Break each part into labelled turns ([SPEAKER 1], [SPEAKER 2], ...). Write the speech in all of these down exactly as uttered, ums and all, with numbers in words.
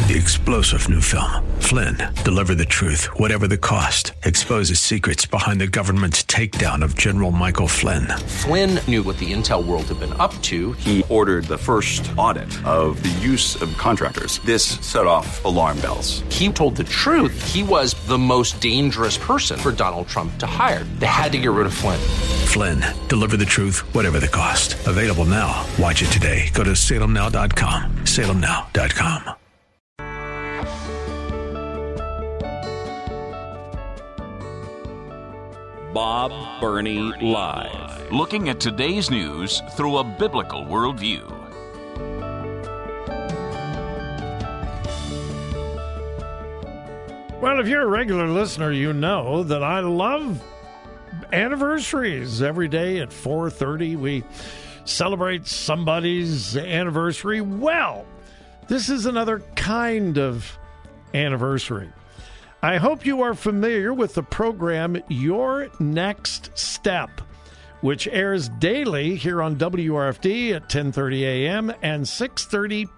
[SPEAKER 1] The explosive new film, Flynn, deliver the truth, whatever the cost, exposes secrets behind the government's takedown of General Michael Flynn.
[SPEAKER 2] Flynn knew what the intel world had been up to.
[SPEAKER 3] He ordered the first audit of the use of contractors. This set off alarm bells.
[SPEAKER 2] He told the truth. He was the most dangerous person for Donald Trump to hire. They had to get rid of Flynn.
[SPEAKER 1] Flynn, deliver the truth, whatever the cost. Available now. Watch it today. Go to salem now dot com. salem now dot com.
[SPEAKER 4] Bob Burney Live. Looking at today's news through a biblical worldview.
[SPEAKER 5] Well, if you're a regular listener, you know that I love anniversaries. Every day at four thirty, we celebrate somebody's anniversary. Well, this is another kind of anniversary. I hope you are familiar with the program Your Next Step, which airs daily here on W R F D at ten thirty a.m. and six thirty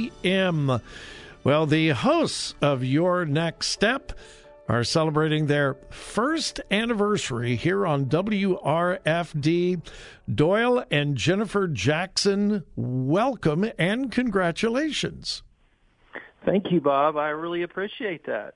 [SPEAKER 5] p.m. Well, the hosts of Your Next Step are celebrating their first anniversary here on W R F D. Doyle and Jennifer Jackson, welcome and congratulations.
[SPEAKER 6] Thank you, Bob. I really appreciate that.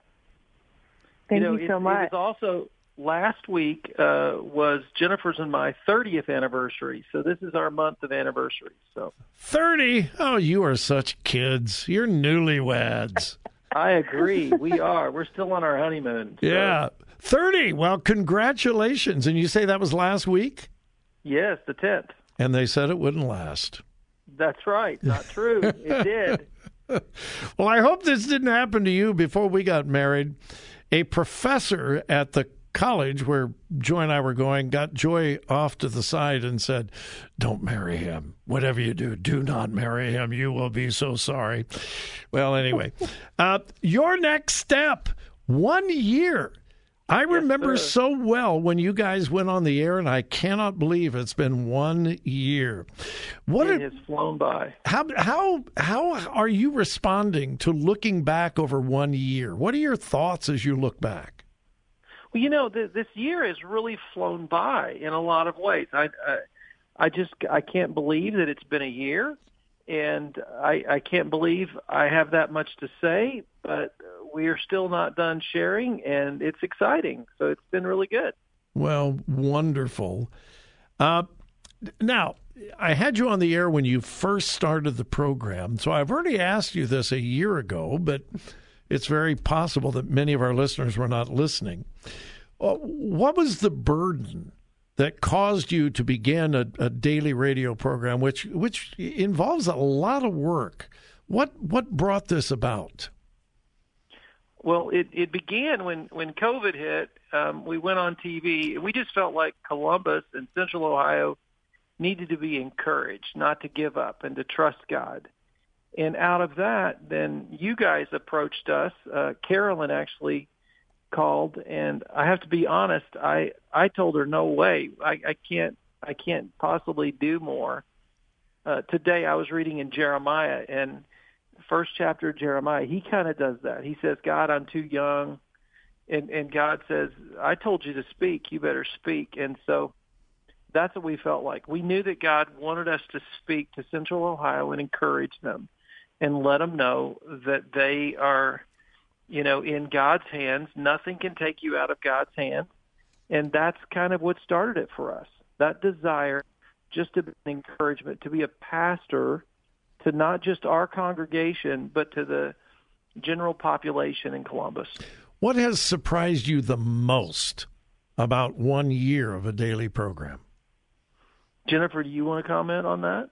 [SPEAKER 7] Thank
[SPEAKER 6] you, know,
[SPEAKER 7] you so
[SPEAKER 6] it,
[SPEAKER 7] much.
[SPEAKER 6] It was also last week uh, was Jennifer's and my thirtieth anniversary, so this is our month of anniversary. So
[SPEAKER 5] thirty? Oh, you are such kids. You're newlyweds.
[SPEAKER 6] I agree. We are. We're still on our honeymoon. So.
[SPEAKER 5] Yeah. thirty. Well, congratulations. And you say that was last week?
[SPEAKER 6] Yes, the tenth.
[SPEAKER 5] And they said it wouldn't last.
[SPEAKER 6] That's right. Not true. It did.
[SPEAKER 5] Well, I hope this didn't happen to you before we got married. A professor at the college where Joy and I were going got Joy off to the side and said, "Don't marry him. Whatever you do, do not marry him. You will be so sorry." Well, anyway, uh, your next step, one year. I
[SPEAKER 6] Yes,
[SPEAKER 5] remember
[SPEAKER 6] sir.
[SPEAKER 5] so well when you guys went on the air, and I cannot believe it's been one year. What
[SPEAKER 6] It
[SPEAKER 5] a-
[SPEAKER 6] has flown by.
[SPEAKER 5] How how how are you responding to looking back over one year? What are your thoughts as you look back?
[SPEAKER 6] Well, you know, th- this year has really flown by in a lot of ways. I, I, I just I can't believe that it's been a year, and I, I can't believe I have that much to say. But we are still not done sharing, and it's exciting. So it's been really good.
[SPEAKER 5] Well, wonderful. Uh, now, I had you on the air when you first started the program, so I've already asked you this a year ago, but it's very possible that many of our listeners were not listening. Uh, what was the burden that caused you to begin a, a daily radio program, which which involves a lot of work? What what brought this about?
[SPEAKER 6] Well, it, it began when, when COVID hit. Um, we went on T V. We just felt like Columbus and Central Ohio needed to be encouraged, not to give up and to trust God. And out of that, then you guys approached us. Uh, Carolyn actually called, and I have to be honest. I, I told her, no way. I, I can't I can't possibly do more. Uh, today I was reading in Jeremiah, and first chapter of Jeremiah, he kind of does that. He says, God, I'm too young. And, and God says, I told you to speak. You better speak. And so that's what we felt like. We knew that God wanted us to speak to Central Ohio and encourage them and let them know that they are, you know, in God's hands. Nothing can take you out of God's hands. And that's kind of what started it for us, that desire just to be an encouragement, to be a pastor to not just our congregation, but to the general population in Columbus.
[SPEAKER 5] What has surprised you the most about one year of a daily program?
[SPEAKER 6] Jennifer, do you want to comment on that?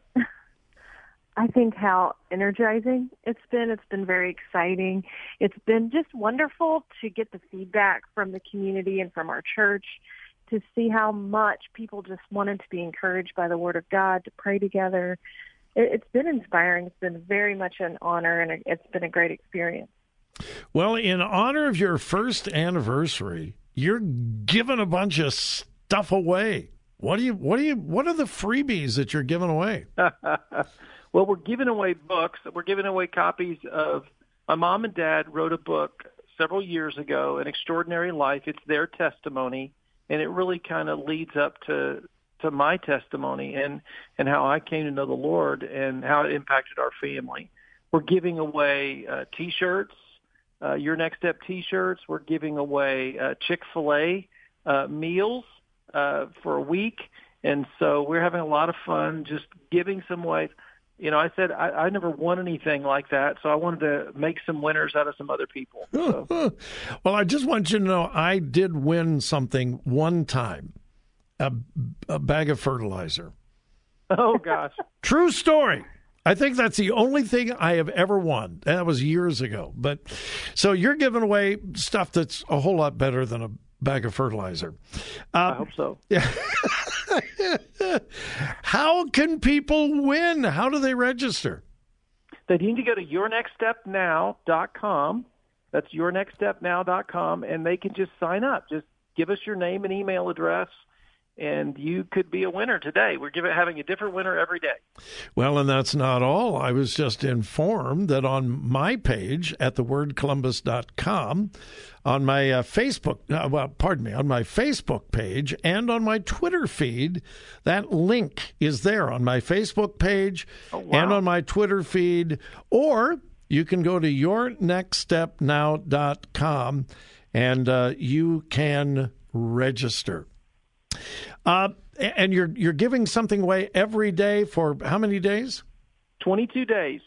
[SPEAKER 7] I think how energizing it's been. It's been very exciting. It's been just wonderful to get the feedback from the community and from our church, to see how much people just wanted to be encouraged by the Word of God, to pray together. It's been inspiring. It's been very much an honor, and it's been a great experience.
[SPEAKER 5] Well, in honor of your first anniversary, you're giving a bunch of stuff away. What do you? What do you? What are the freebies that you're giving away?
[SPEAKER 6] Well, we're giving away books. We're giving away copies of My mom and dad wrote a book several years ago, An Extraordinary Life. It's their testimony, and it really kind of leads up to to my testimony and, and how I came to know the Lord and how it impacted our family. We're giving away uh, T-shirts, uh, Your Next Step T-shirts. We're giving away uh, Chick-fil-A uh, meals uh, for a week. And so we're having a lot of fun just giving some away. You know, I said I, I never won anything like that, so I wanted to make some winners out of some other people. So.
[SPEAKER 5] Well, I just want you to know I did win something one time. A, a bag of fertilizer.
[SPEAKER 6] Oh, gosh.
[SPEAKER 5] True story. I think that's the only thing I have ever won. That was years ago. But so you're giving away stuff that's a whole lot better than a bag of fertilizer. Uh,
[SPEAKER 6] I hope so.
[SPEAKER 5] Yeah. How can people win? How do they register?
[SPEAKER 6] They need to go to your next step now dot com. That's your next step now dot com, and they can just sign up. Just give us your name and email address, and you could be a winner today. We're giving, having a different winner every day.
[SPEAKER 5] Well, and that's not all. I was just informed that on my page at the word columbus dot com, on my uh, Facebook, uh, well, pardon me, on my Facebook page and on my Twitter feed, that link is there on my Facebook page oh, wow. and on my Twitter feed. Or you can go to your next step now dot com and uh, you can register. Uh, and you're you're giving something away every day for how many days?
[SPEAKER 6] twenty-two days.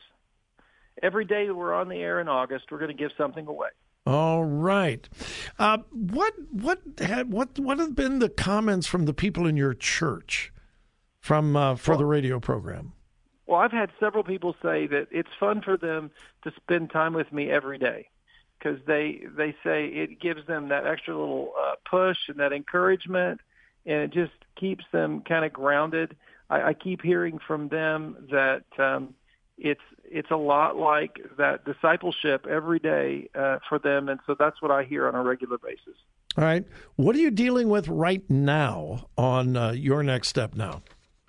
[SPEAKER 6] Every day that we're on the air in August, we're going to give something away.
[SPEAKER 5] All right. Uh, what what had, what what have been the comments from the people in your church from uh, for well, the radio program?
[SPEAKER 6] Well, I've had several people say that it's fun for them to spend time with me every day because they they say it gives them that extra little uh, push and that encouragement. And it just keeps them kind of grounded. I, I keep hearing from them that um, it's it's a lot like that discipleship every day uh, for them, and so that's what I hear on a regular basis.
[SPEAKER 5] All right. What are you dealing with right now on uh, Your Next Step Now?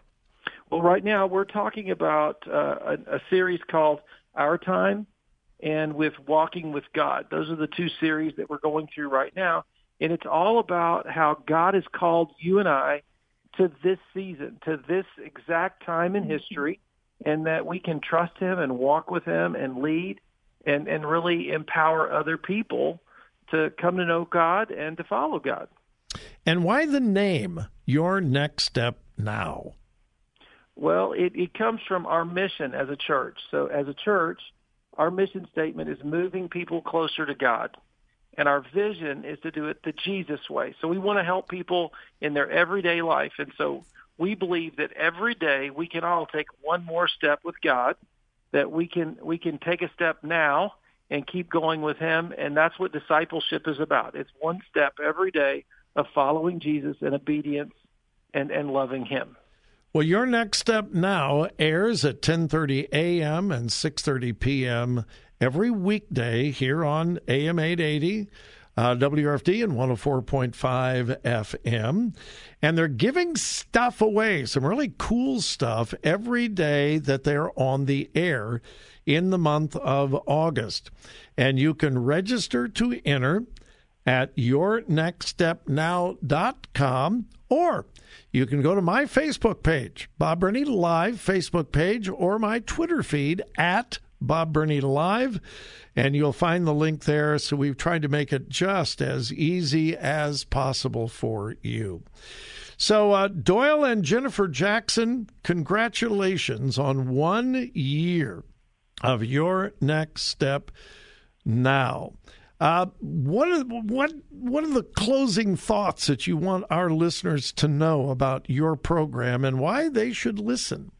[SPEAKER 6] Well, right now we're talking about uh, a, a series called Our Time and with Walking with God. Those are the two series that we're going through right now. And it's all about how God has called you and I to this season, to this exact time in history, and that we can trust him and walk with him and lead and, and really empower other people to come to know God and to follow God.
[SPEAKER 5] And why the name, Your Next Step Now?
[SPEAKER 6] Well, it, it comes from our mission as a church. So as a church, our mission statement is moving people closer to God. And our vision is to do it the Jesus way. So we want to help people in their everyday life. And so we believe that every day we can all take one more step with God, that we can we can take a step now and keep going with him. And that's what discipleship is about. It's one step every day of following Jesus in obedience and, and loving him.
[SPEAKER 5] Well, Your Next Step Now airs at ten thirty a.m. and six thirty p.m. every weekday here on A M eight eighty, uh, W R F D and one oh four point five F M. And they're giving stuff away, some really cool stuff, every day that they're on the air in the month of August. And you can register to enter at your next step now dot com, or you can go to my Facebook page, Bob Burney Live Facebook page, or my Twitter feed at Bob Burney Live, and you'll find the link there. So we've tried to make it just as easy as possible for you. So uh, Doyle and Jennifer Jackson, congratulations on one year of Your Next Step Now. Uh, what are what what are the closing thoughts that you want our listeners to know about your program and why they should listen?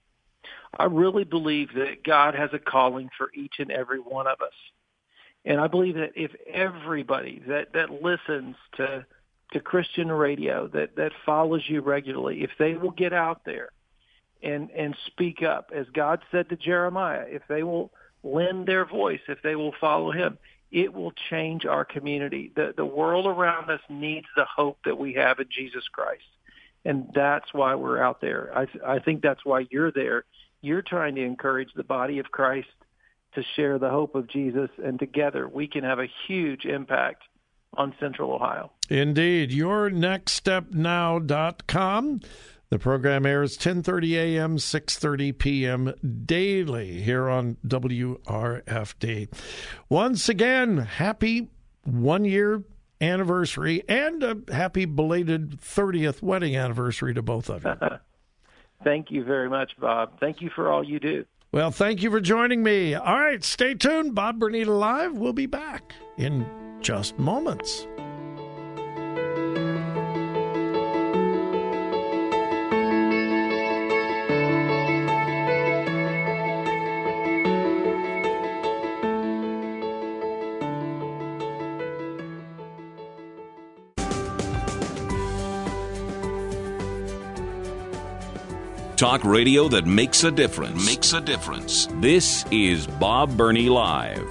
[SPEAKER 6] I really believe that God has a calling for each and every one of us. And I believe that if everybody that, that listens to to Christian radio, that, that follows you regularly, if they will get out there and, and speak up, as God said to Jeremiah, if they will lend their voice, if they will follow him, it will change our community. The, the world around us needs the hope that we have in Jesus Christ. And that's why we're out there. I, I think that's why you're there. You're trying to encourage the body of Christ to share the hope of Jesus, and together we can have a huge impact on Central Ohio.
[SPEAKER 5] Indeed. your next step now dot com. The program airs ten thirty a.m., six thirty p.m. daily here on W R F D. Once again, happy one-year anniversary and a happy belated thirtieth wedding anniversary to both of you.
[SPEAKER 6] Thank you very much, Bob. Thank you for all you do.
[SPEAKER 5] Well, thank you for joining me. All right, stay tuned. Bob Bernita Live. We'll be back in just moments.
[SPEAKER 4] Talk radio that makes a difference. Makes a difference. This is Bob Burney Live.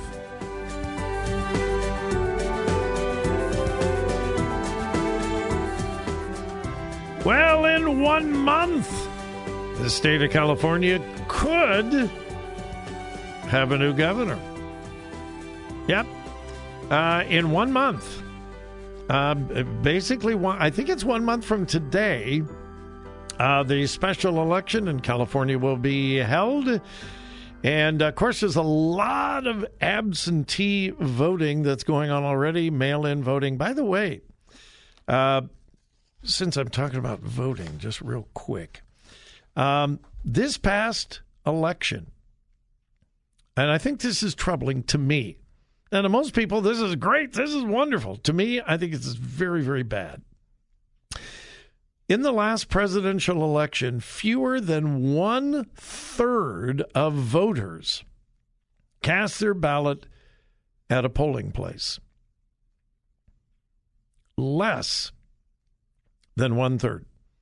[SPEAKER 5] Well, in one month, the state of California could have a new governor. Yep. Uh, in one month. Uh, basically, one, I think it's one month from today. Uh, the special election in California will be held. And, of course, there's a lot of absentee voting that's going on already, mail-in voting. By the way, uh, since I'm talking about voting, just real quick, um, this past election, and I think this is troubling to me, and to most people, this is great, this is wonderful. To me, I think it's very, very bad. In the last presidential election, fewer than one-third of voters cast their ballot at a polling place. Less than one-third.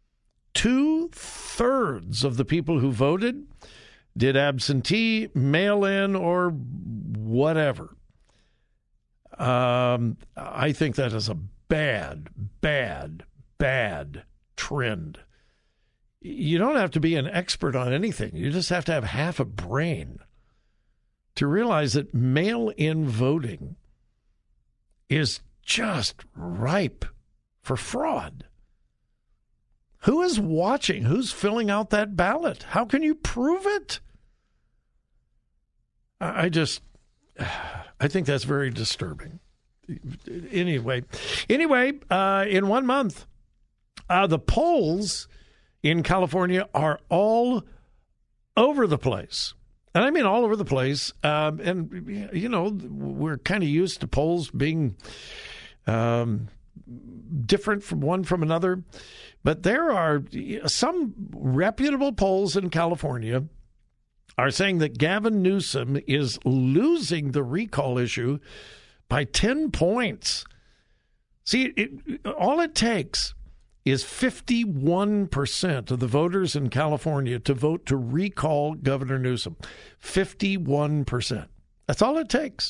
[SPEAKER 5] Two-thirds of the people who voted did absentee, mail-in, or whatever. Um, I think that is a bad, bad, bad trend. You don't have to be an expert on anything. You just have to have half a brain to realize that mail-in voting is just ripe for fraud. Who is watching? Who's filling out that ballot? How can you prove it? I just, I think that's very disturbing. Anyway, anyway, uh, in one month, Uh, the polls in California are all over the place. And I mean all over the place. Um, and, you know, we're kind of used to polls being um, different from one from another. But there are some reputable polls in California are saying that Gavin Newsom is losing the recall issue by ten points. See, it, all it takes is fifty-one percent of the voters in California to vote to recall Governor Newsom. fifty-one percent. That's all it takes.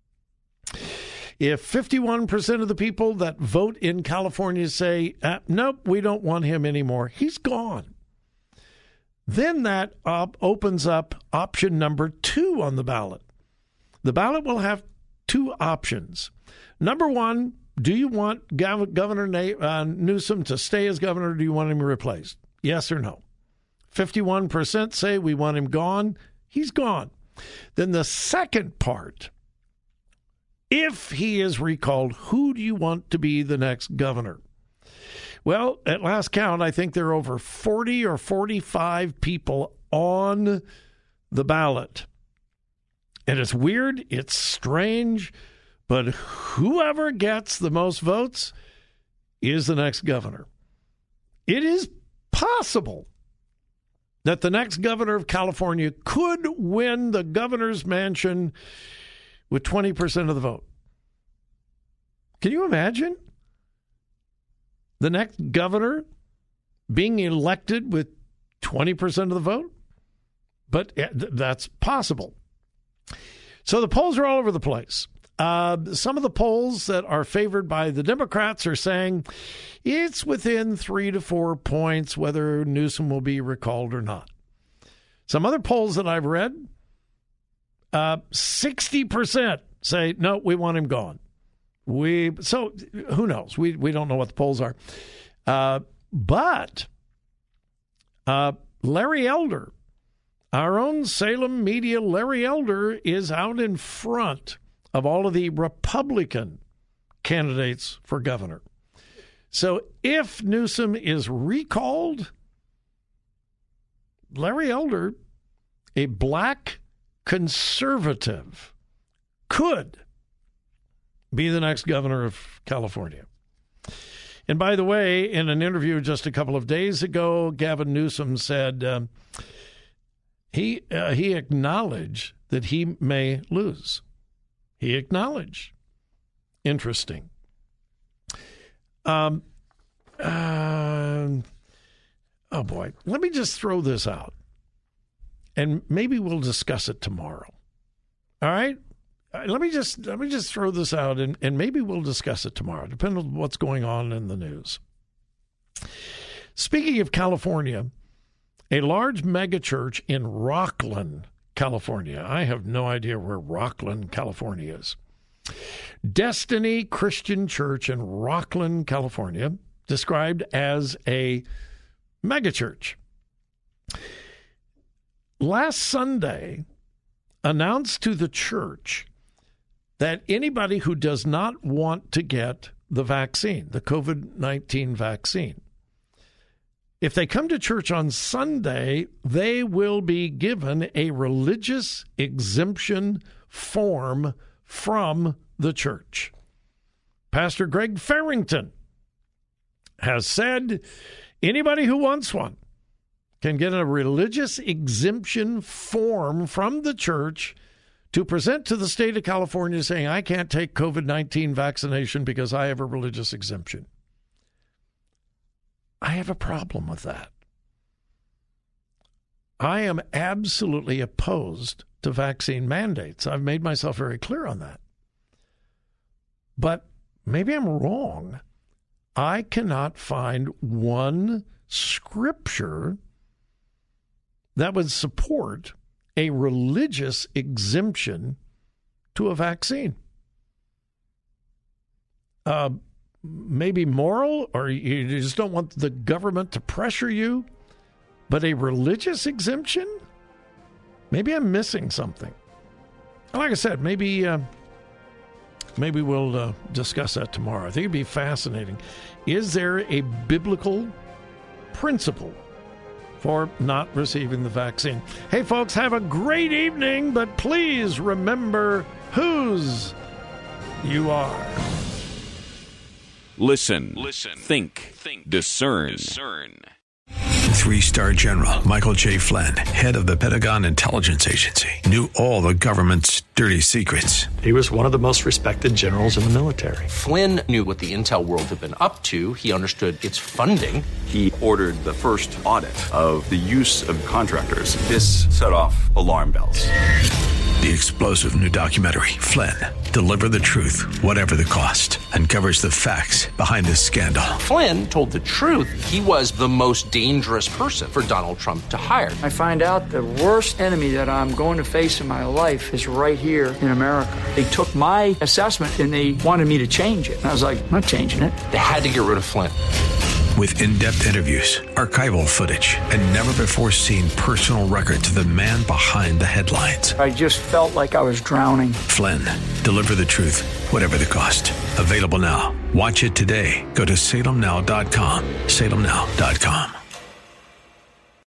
[SPEAKER 5] If fifty-one percent of the people that vote in California say, uh, nope, we don't want him anymore, he's gone. Then that op- opens up option number two on the ballot. The ballot will have two options. Number one, do you want Gov- Governor Na- uh, Newsom to stay as governor, or do you want him replaced? Yes or no? fifty-one percent say we want him gone. He's gone. Then the second part, if he is recalled, who do you want to be the next governor? Well, at last count, I think there are over forty or forty-five people on the ballot. And it's weird, it's strange, but whoever gets the most votes is the next governor. It is possible that the next governor of California could win the governor's mansion with twenty percent of the vote. Can you imagine the next governor being elected with twenty percent of the vote? But that's possible. So the polls are all over the place. Uh, some of the polls that are favored by the Democrats are saying it's within three to four points whether Newsom will be recalled or not. Some other polls that I've read, Uh, sixty percent say, no, we want him gone. We So who knows? We, we don't know what the polls are. Uh, but uh, Larry Elder, our own Salem media Larry Elder, is out in front of all of the Republican candidates for governor. So if Newsom is recalled, Larry Elder, a black conservative, could be the next governor of California. And by the way, in an interview just a couple of days ago, Gavin Newsom said um, he uh, he acknowledged that he may lose. He acknowledged. Interesting. Um. Uh, oh boy, let me just throw this out, and maybe we'll discuss it tomorrow. All right. Let me just let me just throw this out, and, and maybe we'll discuss it tomorrow, depending on what's going on in the news. Speaking of California, a large megachurch in Rocklin, California. I have no idea where Rocklin, California is. Destiny Christian Church in Rocklin, California, described as a megachurch. Last Sunday, announced to the church that anybody who does not want to get the vaccine, the covid nineteen vaccine, if they come to church on Sunday, they will be given a religious exemption form from the church. Pastor Greg Farrington has said anybody who wants one can get a religious exemption form from the church to present to the state of California saying, I can't take covid nineteen vaccination because I have a religious exemption. I have a problem with that. I am absolutely opposed to vaccine mandates. I've made myself very clear on that. But maybe I'm wrong. I cannot find one scripture that would support a religious exemption to a vaccine. Uh, maybe moral, or you just don't want the government to pressure you, but a religious exemption? Maybe I'm missing something. Like I said, maybe uh, maybe we'll uh, discuss that tomorrow. I think it'd be fascinating. Is there a biblical principle for not receiving the vaccine? Hey, folks, have a great evening, but please remember whose you are.
[SPEAKER 4] Listen, Listen. Think, Think. Discern. Discern.
[SPEAKER 1] Three-star General Michael J. Flynn, head of the Pentagon Intelligence Agency, knew all the government's dirty secrets.
[SPEAKER 8] He was one of the most respected generals in the military.
[SPEAKER 2] Flynn knew what the intel world had been up to. He understood its funding.
[SPEAKER 3] He ordered the first audit of the use of contractors. This set off alarm bells.
[SPEAKER 1] The explosive new documentary, Flynn, Deliver the Truth, Whatever the Cost, uncovers the facts behind this scandal.
[SPEAKER 2] Flynn told the truth. He was the most dangerous person for Donald Trump to hire.
[SPEAKER 9] I find out the worst enemy that I'm going to face in my life is right here in America. They took my assessment and they wanted me to change it. And I was like, I'm not changing it.
[SPEAKER 2] They had to get rid of Flynn.
[SPEAKER 1] With in-depth interviews, archival footage, and never-before-seen personal records of the man behind the headlines.
[SPEAKER 9] I just felt like I was drowning.
[SPEAKER 1] Flynn, Deliver the Truth, Whatever the Cost. Available now. Watch it today. Go to salem now dot com. salem now dot com.